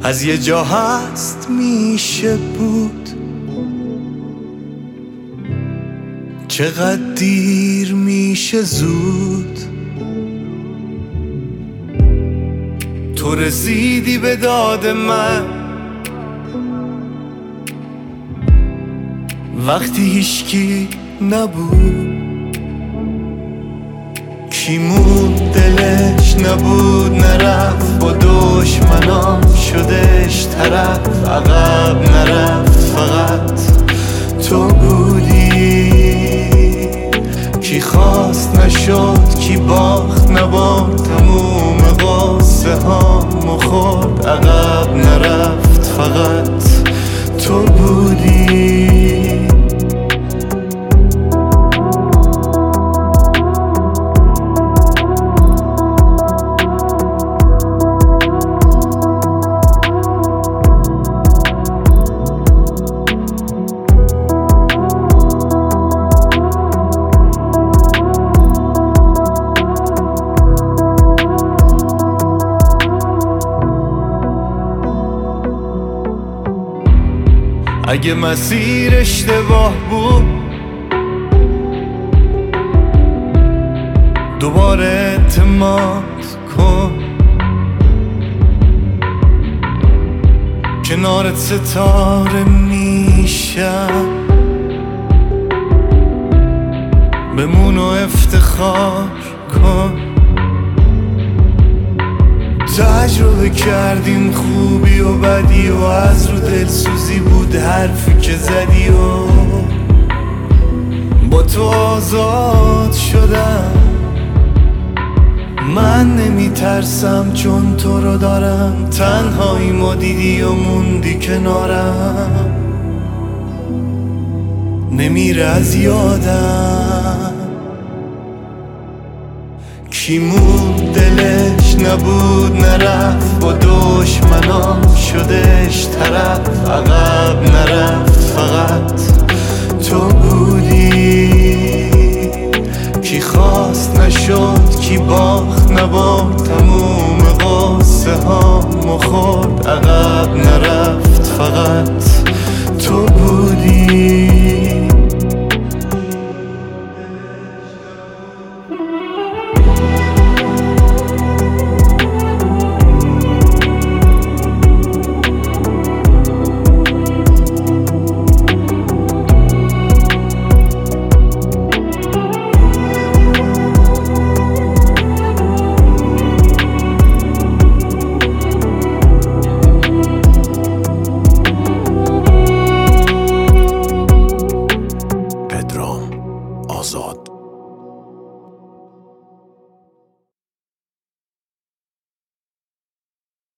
از یه جا هست میشه بود، چقدر دیر میشه زود. تو رسیدی به داد من وقتی هیچکی نبود. کی موند دلش نبود نرفت، با دشمنام شدش طرف، عقب نرفت فقط تو بودی. کی خواست نشد، کی باخت نبرد، تموم قصه هامو خورد، عقب نرفت فقط تو بودی. اگه مسیر اشتباه بود دوباره اعتماد کن، کنارت ستاره میشم، بمون و افتخار کن. تجربه کردیم خوبی و بدی و از رو دلسوزی بود حرفی که زدی و با تو آزاد شدم. من نمی ترسم چون تو رو دارم، تنهایی ما دیدی و موندی کنارم، نمیره از یادم. کی موند دلش نبود نرفت، با دشمنام شدش طرف، عقب نرفت فقط تو بودی. کی خواست نشد، کی باخت نبرد، تموم قصه هامو خورد، عقب نرفت فقط تو بودی. آزاد.